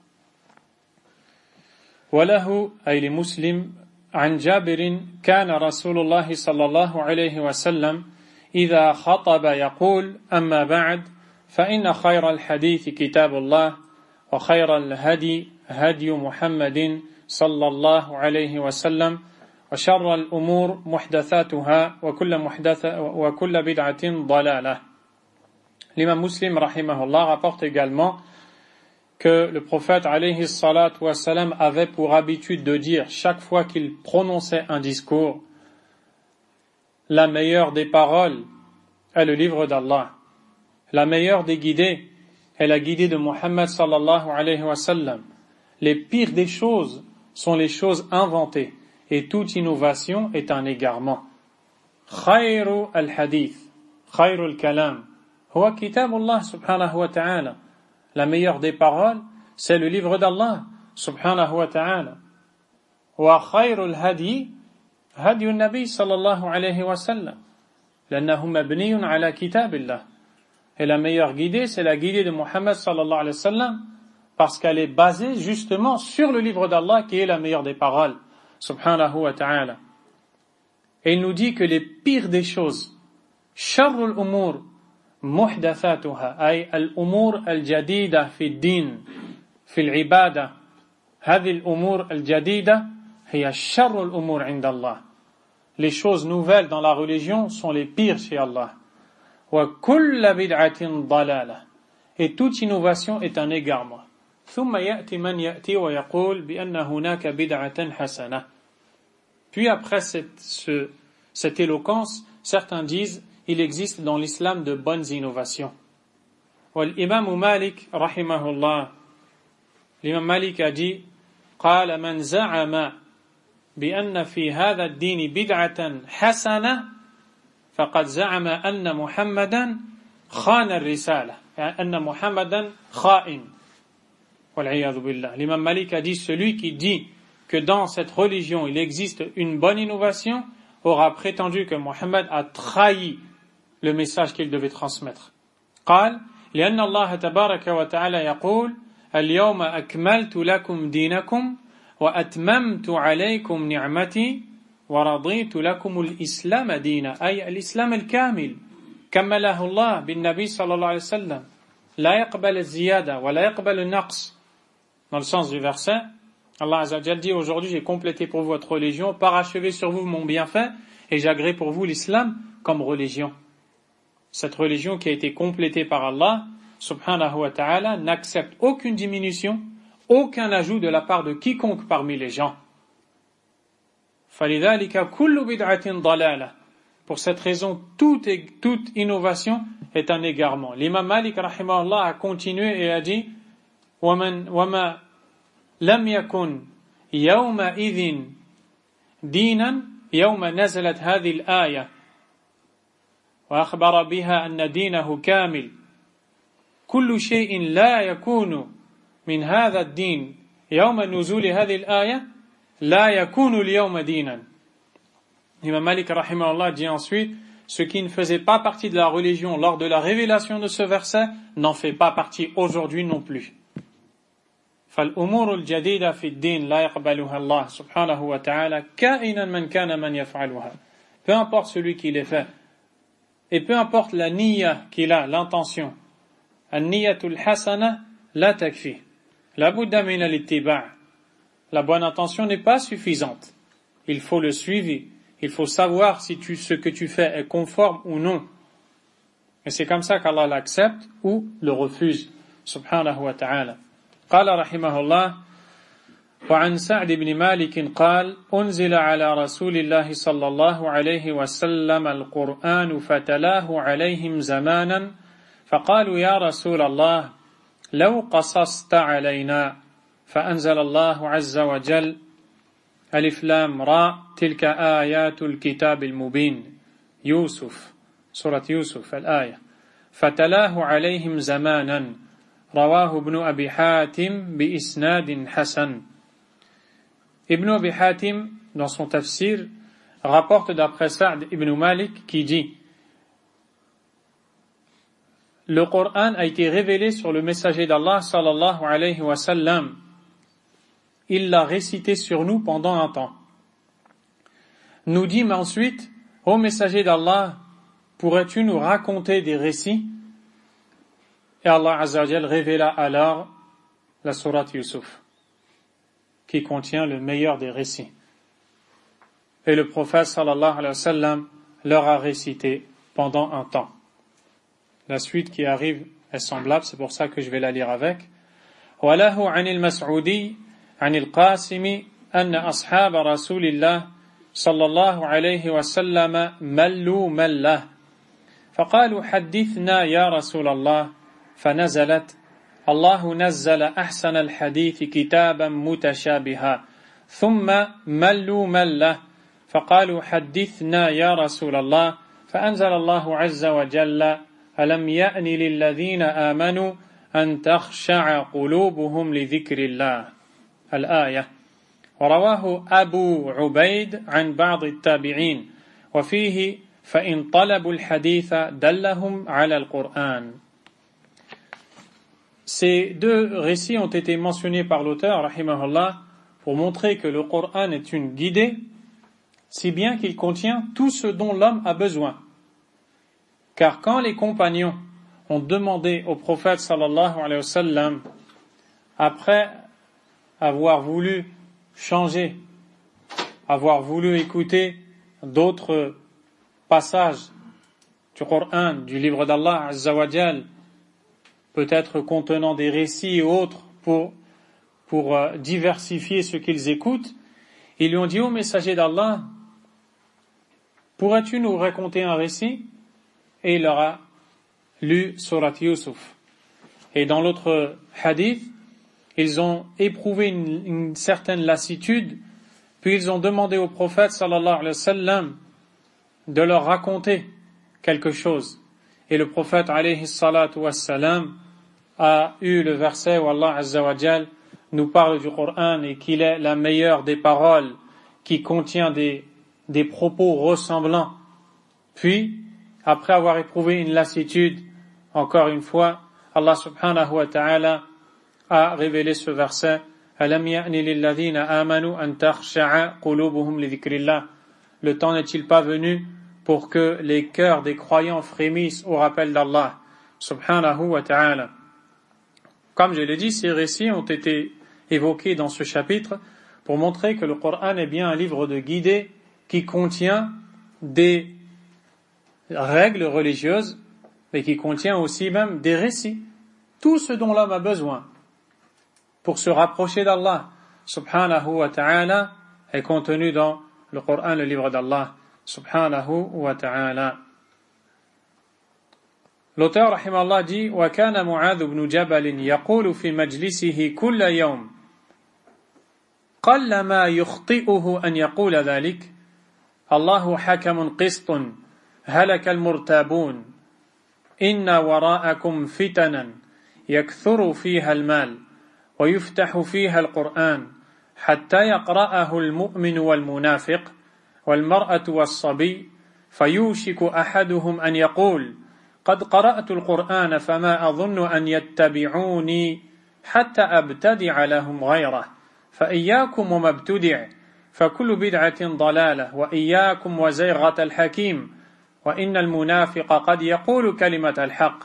وله أي لمسلم عن جابر كان رسول الله صلى الله عليه وسلم إذا خطب يقول أما بعد فإن خير الحديث كتاب الله وخير الهدي هدي محمد صلى الله عليه وسلم وشر الأمور محدثاتها وكل محدثة وكل بدعة ضلالة. L'imam Muslim rahimahullah rapporte également que le prophète alayhi salatu wassalam avait pour habitude de dire chaque fois qu'il prononçait un discours, la meilleure des paroles est le livre d'Allah, la meilleure des guidées est la guidée de Muhammad sallallahu alayhi wa sallam. Les pires des choses sont les choses inventées et toute innovation est un égarement. Khayru al-hadith, khayru al-kalam, huwa kitabullah subhanahu wa ta'ala. La meilleure des paroles, c'est le livre d'Allah, subhanahu wa ta'ala. Wa khayrul hadi, hadi al-nabi sallallahu alayhi wa sallam. L'annahu mabniyun ala kitabillah. Et la meilleure guidée, c'est la guidée de Muhammad sallallahu alayhi wa sallam, parce qu'elle est basée justement sur le livre d'Allah qui est la meilleure des paroles, subhanahu wa ta'ala. Et il nous dit que les pires des choses, sharrul umur, محدثاتها أي الأمور الجديدة في الدين في العبادة هذه الأمور الجديدة هي شر الأمور عند الله. Les choses nouvelles dans la religion sont les pires chez Allah. وكل بدعة ضلالة. Et toute innovation est un égarement. ثم يأتي من يأتي ويقول بأن هناك بدعة حسنة. Puis après cette, ce, cette éloquence, certains disent il existe dans l'islam de bonnes innovations. والإمام مالك رحمه الله l'imam Malik a dit قال من زعم بأن في هذا الدين بدعة حسنة فقد زعم أن محمدا خان الرسالة يعني أن محمدا خائن والعياذ بالله. L'imam Malik a dit celui qui dit que dans cette religion il existe une bonne innovation aura prétendu que Mohammed a trahi le message qu'il devait transmettre. قال لأن الله تبارك وتعالى يقول اليوم أكملت لكم دينكم وأتممت عليكم نعمتي ورضيت لكم الإسلام دينا أي الإسلام الكامل كمله الله بالنبي صلى الله عليه وسلم لا يقبل الزيادة ولا يقبل النقص. Dans le sens du verset, Allah Azza wa Jal dit aujourd'hui j'ai complété pour vous votre religion, parachevé sur vous mon bienfait et j'agrée pour vous l'islam comme religion. Cette religion qui a été complétée par Allah, subhanahu wa ta'ala, n'accepte aucune diminution, aucun ajout de la part de quiconque parmi les gens. فَلِذَلِكَ كُلُّ بِدْعَةٍ ضَلَالَةٍ. Pour cette raison, toute, toute innovation est un égarement. L'imam Malik, rahimahullah, a continué et a dit وَمَنْ وَمَا لَمْ يَكُنْ يَوْمَئِذٍ دِينًا يَوْمَ نَزَلَتْ هَذِهِ الْآيَةِ وأخبر بها أن دينه كامل كل شيء لا يكون من هذا الدين يوم نزول هذه الآية لا يكون اليوم دينا. Imam Malik rahimahullah dit ensuite ce qui ne faisait pas partie de la religion lors de la révélation de ce verset n'en fait pas partie aujourd'hui non plus. فالأمور الجديدة في الدين لا يقبلها الله سبحانه وتعالى كائنا من كان من يفعلها. Peu importe celui qui les fait et peu importe la niyya qu'il a, l'intention, النية الحسنة لا تكفي لا بد من الاتباع. La bonne intention n'est pas suffisante. Il faut le suivi. Il faut savoir si tu, ce que tu fais est conforme ou non. Et c'est comme ça qu'Allah l'accepte ou le refuse. Subhanahu wa ta'ala. قال رحمه الله وعن سعد بن مالك قال أنزل على رسول الله صلى الله عليه وسلم القرآن فتلاه عليهم زمانا فقالوا يا رسول الله لو قصصت علينا فأنزل الله عز وجل ألف لام را تلك آيات الكتاب المبين يوسف سورة يوسف الآية فتلاه عليهم زمانا رواه ابن أبي حاتم بإسناد حسن. Ibn Abi Hatim, dans son tafsir, rapporte d'après Sa'd ibn Malik qui dit: le Coran a été révélé sur le messager d'Allah sallallahu alayhi wa sallam. Il l'a récité sur nous pendant un temps. Nous dîmes ensuite: ô messager d'Allah, pourrais-tu nous raconter des récits? Et Allah Azza wa Jal révéla alors la sourate Yusuf, qui contient le meilleur des récits. Et le prophète sallallahu alayhi wa sallam leur a récité pendant un temps. La suite qui arrive est semblable, c'est pour ça que je vais la lire avec. وَلَهُ عَنِ الْمَسْعُودِي عَنِ الْقَاسِمِ أَنَّ أَصْحَابَ رَسُولِ اللَّهِ صلى الله عليه وسلم ملوا مله فقالوا حدثنا يا رسول الله فنزلت الله نزل أحسن الحديث كتابا متشابها ثم ملوا مله فقالوا حدثنا يا رسول الله فأنزل الله عز وجل ألم يأن للذين آمنوا أن تخشع قلوبهم لذكر الله الآية. ورواه أبو عبيد عن بعض التابعين وفيه فإن طلبوا الحديث دلهم على القرآن. Ces deux récits ont été mentionnés par l'auteur, rahimahullah, pour montrer que le Coran est une guidée, si bien qu'il contient tout ce dont l'homme a besoin. Car quand les compagnons ont demandé au prophète sallallahu alayhi wa sallam, après avoir voulu changer, avoir voulu écouter d'autres passages du Coran, du livre d'Allah Azza wa Jal, peut-être contenant des récits et autres pour, pour euh, diversifier ce qu'ils écoutent, ils lui ont dit: ô messager d'Allah, pourrais-tu nous raconter un récit? Et il leur a lu Surat Yusuf. Et dans l'autre hadith, ils ont éprouvé une, une certaine lassitude, puis ils ont demandé au prophète sallallahu alayhi wa sallam de leur raconter quelque chose. Et le prophète alayhi salatu wassalam a eu le verset où Allah Azza wa Jal nous parle du Coran et qu'il est la meilleure des paroles, qui contient des, des propos ressemblants. Puis, après avoir éprouvé une lassitude, encore une fois, Allah subhanahu wa ta'ala a révélé ce verset: Alam ya'ni lilladhina amanu an takhsha'a qulubuhum li dhikrillah. Le temps n'est-il pas venu pour que les cœurs des croyants frémissent au rappel d'Allah subhanahu wa ta'ala. Comme je l'ai dit, ces récits ont été évoqués dans ce chapitre pour montrer que le Coran est bien un livre de guidée qui contient des règles religieuses, mais qui contient aussi même des récits, tout ce dont l'homme a besoin pour se rapprocher d'Allah subhanahu wa ta'ala est contenu dans le Coran, le livre d'Allah subhanahu wa ta'ala. L'auteur rahimahullah dit: وكان معاذ بن جبل يقول في مجلسه كل يوم قل ما يخطئه أن يقول ذلك الله حكم قسط هلك المرتابون إن وراءكم فتنا يكثر فيها المال ويفتح فيها القرآن حتى يقرأه المؤمن والمنافق والمرأة والصبي فيوشك أحدهم أن يقول قد قرأت القرآن فما أظن أن يتبعوني حتى أبتدع لهم غيره فإياكم وما ابتدع فكل بدعة ضلالة وإياكم وزيغة الحكيم وإن المنافق قد يقول كلمة الحق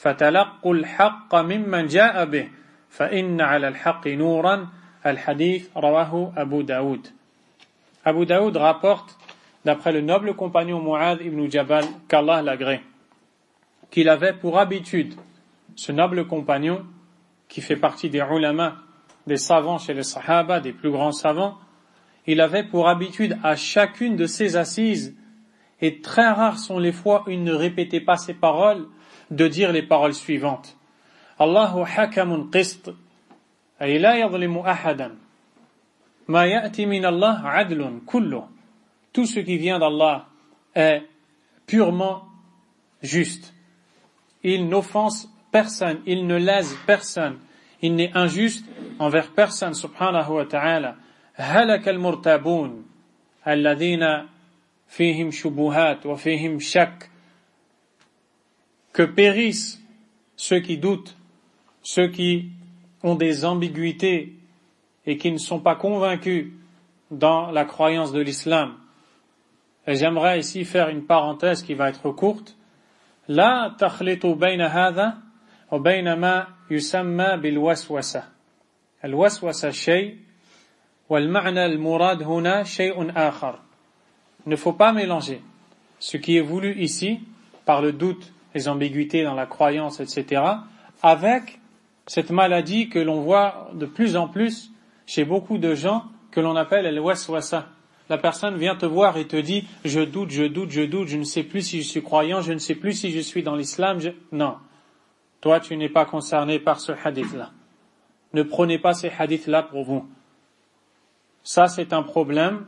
فَتَلَقُّوا الْحَقَّ مِمَّنْ جَاءَ بِهِ فَإِنَّ عَلَى الْحَقِّ نُورًا. Al-Hadith rawahu Abu Daoud. Abu Daoud rapporte, d'après le noble compagnon Mu'adh ibn Jabal, qu'Allah l'agrée, qu'il avait pour habitude, ce noble compagnon, qui fait partie des ulama, des savants chez les sahaba, des plus grands savants, il avait pour habitude à chacune de ses assises, et très rares sont les fois où il ne répétait pas ses paroles, de dire les paroles suivantes. Allahu hakamun qist, ay la yadlimu ahadan. Ma ya'ti min Allah adlun kullu. Tout ce qui vient d'Allah est purement juste. Il n'offense personne, il ne lèse personne, il n'est injuste envers personne, subhanahu wa ta'ala. Halak al-murtabun, alladhina fihim shubuhat wa fihim shak. Que périssent ceux qui doutent, ceux qui ont des ambiguïtés et qui ne sont pas convaincus dans la croyance de l'islam. Et j'aimerais ici faire une parenthèse qui va être courte. La takhlitu bayna hadha wa bayna ma yusamma bil waswasa. Al waswasa shay wal ma'na al murad huna shay'un akhar. Il ne faut pas mélanger ce qui est voulu ici par le doute, les ambiguïtés dans la croyance, et cetera, avec cette maladie que l'on voit de plus en plus chez beaucoup de gens que l'on appelle al waswasa. La personne vient te voir et te dit « je doute, je doute, je doute, je ne sais plus si je suis croyant, je ne sais plus si je suis dans l'islam. Je... » Non, toi tu n'es pas concerné par ce hadith-là. Ne prenez pas ces hadiths-là pour vous. Ça c'est un problème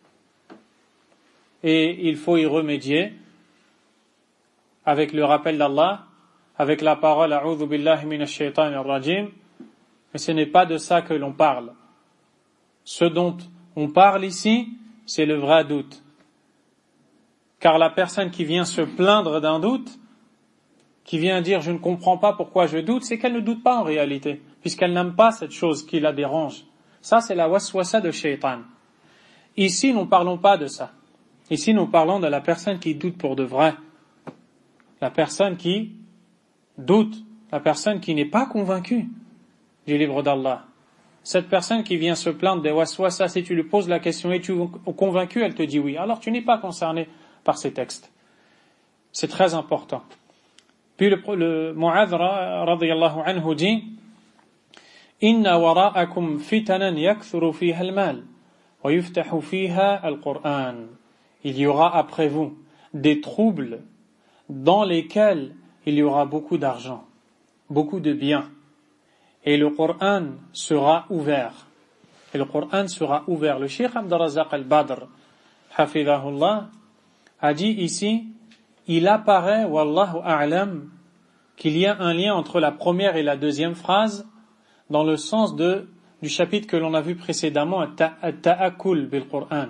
et il faut y remédier avec le rappel d'Allah, avec la parole « A'udhu billahi minash shaitanir rajim », mais ce n'est pas de ça que l'on parle. Ce dont on parle ici, c'est le vrai doute. Car la personne qui vient se plaindre d'un doute, qui vient dire « je ne comprends pas pourquoi je doute », c'est qu'elle ne doute pas en réalité, puisqu'elle n'aime pas cette chose qui la dérange. Ça, c'est la waswasa de shaitan. Ici, nous ne parlons pas de ça. Ici, nous parlons de la personne qui doute pour de vrai. La personne qui doute, la personne qui n'est pas convaincue du livre d'Allah. Cette personne qui vient se plaindre des waswasa, si tu lui poses la question, es-tu convaincu? Elle te dit oui. Alors tu n'es pas concerné par ces textes. C'est très important. Puis le, le Mu'adh radiyallahu anhu dit Inna wara'akum fitanan yakthuru fiha al-mal wa yuftahu fiha al-Qur'an. Il y aura après vous des troubles dans lesquels il y aura beaucoup d'argent, beaucoup de biens. Et le Coran sera ouvert. Et le Coran sera ouvert. Le Cheikh Abd al-Razzaq al-Badr, hafidhahullah, a dit ici, il apparaît, wallahu a'lam, qu'il y a un lien entre la première et la deuxième phrase dans le sens de, du chapitre que l'on a vu précédemment, at-ta'akul bil Qur'an.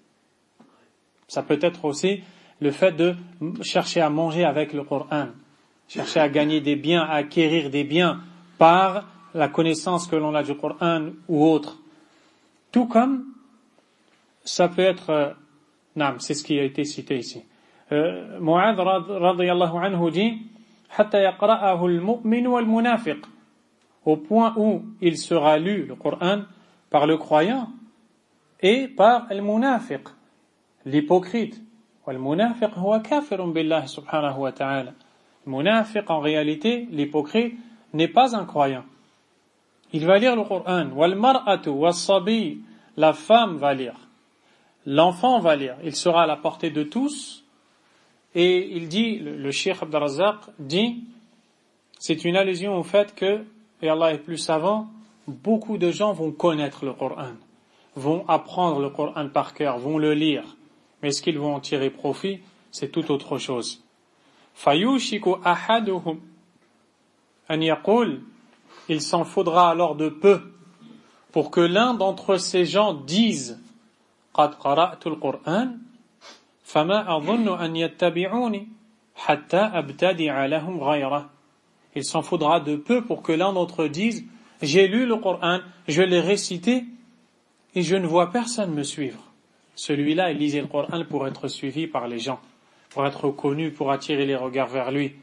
Ça peut être aussi le fait de chercher à manger avec le Coran, chercher à gagner des biens, à acquérir des biens par la connaissance que l'on a du Coran ou autre. Tout comme ça peut être, euh, non, c'est ce qui a été cité ici. Euh, Mu'adh radiyallahu anhu dit hatta yaqra'ahu al-mu'min wal-munafiq, au point où il sera lu le Coran par le croyant et par al-munafiq, l'hypocrite. Wal-munafiq huwa kafirun billahi subhanahu wa ta'ala. Le munafiq, en réalité, l'hypocrite, n'est pas un croyant. Il va lire le Coran. Wal mar'atu was-sabi, la femme va lire. L'enfant va lire. Il sera à la portée de tous. Et il dit, le, le Cheikh Abd al-Razzaq dit, c'est une allusion au fait que, et Allah est plus savant, beaucoup de gens vont connaître le Coran, vont apprendre le Coran par cœur, vont le lire. Mais est-ce qu'ils vont en tirer profit? C'est tout autre chose. Fayushiku ahaduhum an yaqul, il s'en faudra alors de peu pour que l'un d'entre ces gens dise qad qara'tu al-Qur'an fama adhunnu an yattabi'uni hatta abtadi'a lahum ghayra. Il s'en faudra de peu pour que l'un d'entre eux dise j'ai lu le Coran, je l'ai récité et je ne vois personne me suivre. Celui-là, il lisait le Coran pour être suivi par les gens, pour être connu, pour attirer les regards vers lui.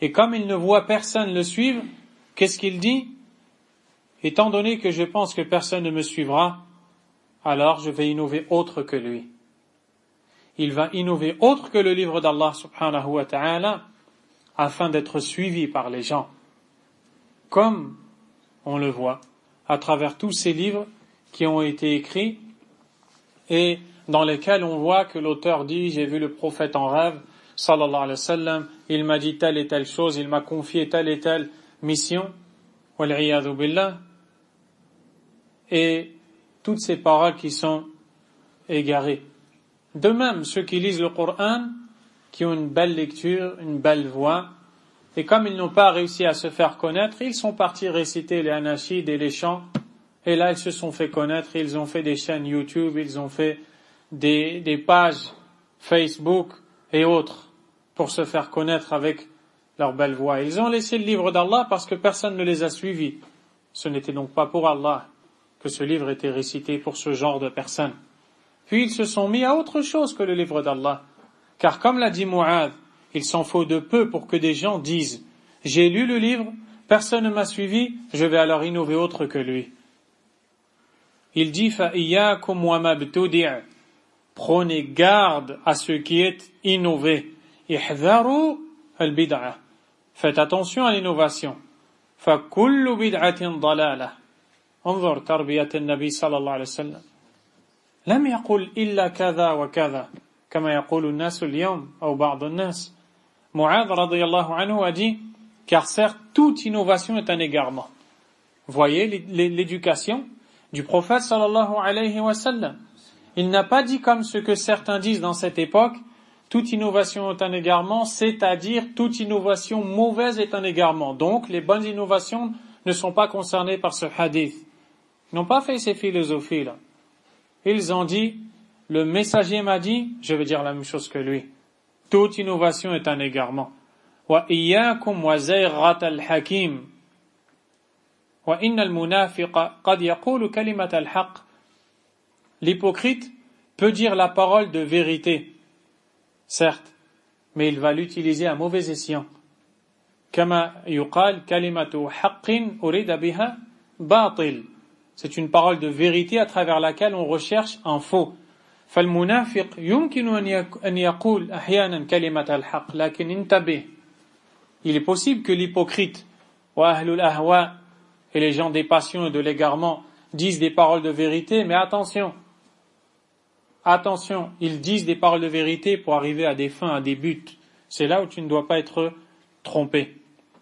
Et comme il ne voit personne le suivre, qu'est-ce qu'il dit? Étant donné que je pense que personne ne me suivra, alors je vais innover autre que lui. Il va innover autre que le livre d'Allah subhanahu wa ta'ala afin d'être suivi par les gens. Comme on le voit à travers tous ces livres qui ont été écrits et dans lesquels on voit que l'auteur dit « J'ai vu le prophète en rêve, sallallahu alayhi wa sallam, il m'a dit telle et telle chose, il m'a confié telle et telle mission, wal-'iyadhu billah » et toutes ces paroles qui sont égarées. De même, ceux qui lisent le Coran, qui ont une belle lecture, une belle voix, et comme ils n'ont pas réussi à se faire connaître, ils sont partis réciter les anashids et les chants, et là ils se sont fait connaître, ils ont fait des chaînes YouTube, ils ont fait des, des pages Facebook et autres pour se faire connaître avec leur belle voix. Ils ont laissé le livre d'Allah parce que personne ne les a suivis. Ce n'était donc pas pour Allah que ce livre était récité pour ce genre de personnes. Puis ils se sont mis à autre chose que le livre d'Allah. Car comme l'a dit Mu'adh, il s'en faut de peu pour que des gens disent « J'ai lu le livre, personne ne m'a suivi, je vais alors innover autre que lui. » Il dit « فَإِيَّاكُمْ وَمَا بْتُدِعْ » Prenez garde à ce qui est innové. « إِحْذَرُوا الْبِدْعَةِ » Faites attention à l'innovation. « فَكُلُّ بِدْعَةٍ ضَلَالَةٍ » انظر تربية النبي صلى الله عليه وسلم لم يقل إلا كذا وكذا كما يقول الناس اليوم أو بعض الناس. Mu'adh radiyallahu anhu a dit car certes toute innovation est un égarement. Voyez l'éducation du prophète sallallahu alayhi wa sallam. Il n'a pas dit comme ce que certains disent dans cette époque, toute innovation est un égarement, c'est-à-dire toute innovation mauvaise est un égarement. Donc les bonnes innovations ne sont pas concernées par ce hadith. Ils n'ont pas fait ces philosophies-là. Ils ont dit, le messager m'a dit, je vais dire la même chose que lui. Toute innovation est un égarement. Wa iyyakum wa zayrat al-hakim. Wa inna al-munafiqa qad yaqulu kalimat al-haq. L'hypocrite peut dire la parole de vérité, certes, mais il va l'utiliser à mauvais escient. Kama yuqal kalimatu haqqin urida biha batil. C'est une parole de vérité à travers laquelle on recherche un faux. فالمنافق يمكن أن يقول أحيانا كلمة الحق لكن انتبه. Il est possible que l'hypocrite وأهل الأهواء et les gens des passions et de l'égarement disent des paroles de vérité, mais attention, attention, ils disent des paroles de vérité pour arriver à des fins, à des buts. C'est là où tu ne dois pas être trompé.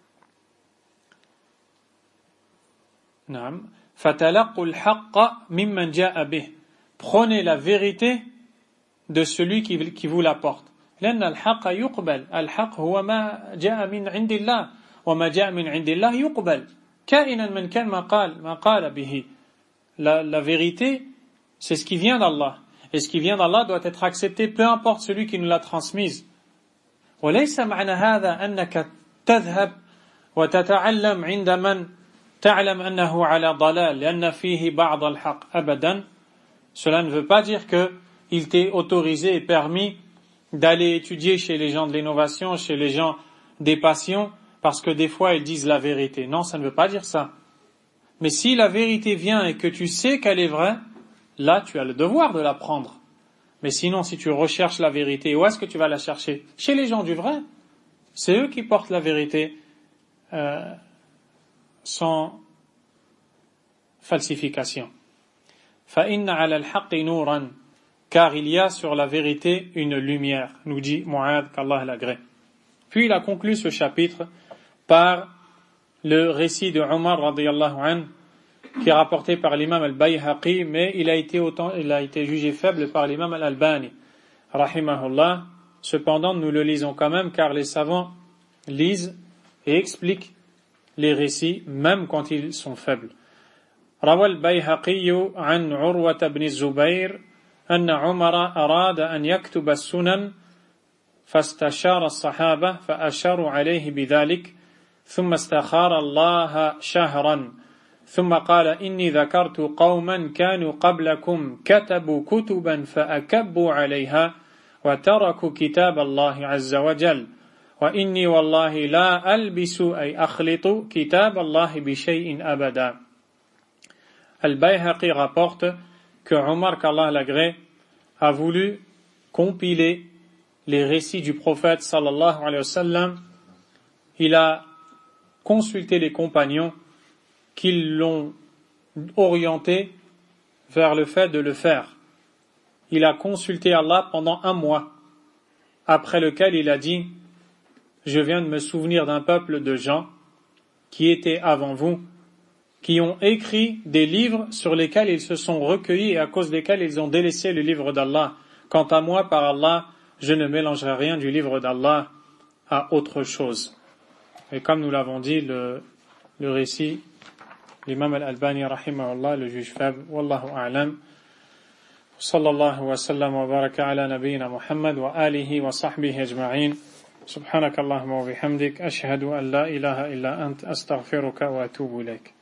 نعم. فَتَلَقُّوا الْحَقَّ مِمَّنْ جَاءَ بِهِ. Prenez la vérité de celui qui, qui vous l'apporte. لأن الحق يقبل. الحق هو ما جاء من عند الله وما جاء من عند الله يقبل. كائنا من كان ما قال ما قال به. La, la vérité, c'est ce qui vient d'Allah. Et ce qui vient d'Allah doit être accepté, peu importe celui qui nous l'a transmise. وليس معنى هذا أنك تذهب وتتعلم عند من تعلم أنه على ضلال لأن فيه بعض الحق أبدا. Cela ne veut pas dire que il t'est autorisé et permis d'aller étudier chez les gens de l'innovation, chez les gens des passions, parce que des fois ils disent la vérité. Non, ça ne veut pas dire ça. Mais si la vérité vient et que tu sais qu'elle est vraie, là tu as le devoir de la prendre. Mais sinon, si tu recherches la vérité, où est-ce que tu vas la chercher? Chez les gens du vrai. C'est eux qui portent la vérité euh, sans falsification. فَإِنَّ عَلَى الْحَقِّ نُورًا. Car il y a sur la vérité une lumière, nous dit Mu'adh, qu'Allah l'agrée. Puis il a conclu ce chapitre par le récit de Omar radiyallahu anhu, qui est rapporté par l'imam al-Bayhaqi, mais il a été autant, il a été jugé faible par l'imam al-Albani, rahimahullah. Cependant, nous le lisons quand même, car les savants lisent et expliquent les récits, même quand ils sont faibles. روى البيهقي عن عروة بن الزبير أن عمر أراد أن يكتب السنن فاستشار الصحابة فأشاروا عليه بذلك ثم استخار الله شهرا ثم قال إني ذكرت قوما كانوا قبلكم كتبوا كتبا فأكبوا عليها وتركوا كتاب الله عز وجل وإني والله لا ألبس أي أخلط كتاب الله بشيء أبدا. Al-Bayhaqi rapporte que Omar, qu'Allah l'agrée, a voulu compiler les récits du prophète sallallahu alayhi wa sallam. Il a consulté les compagnons qui l'ont orienté vers le fait de le faire. Il a consulté Allah pendant un mois, après lequel il a dit: je viens de me souvenir d'un peuple de gens qui étaient avant vous, qui ont écrit des livres sur lesquels ils se sont recueillis et à cause desquels ils ont délaissé le livre d'Allah. Quant à moi, par Allah, je ne mélangerai rien du livre d'Allah à autre chose. Et comme nous l'avons dit, le, le récit, l'imam al-Albani rahimahullah, le juge faible, wallahu a'lam. Sallallahu wa sallam wa baraka ala nabiyyina Muhammad wa alihi wa sahbihi ajma'in. Subhanakallahumma wa bihamdik, ashhadu an la ilaha illa ant, astaghfiruka wa atubu ilayk.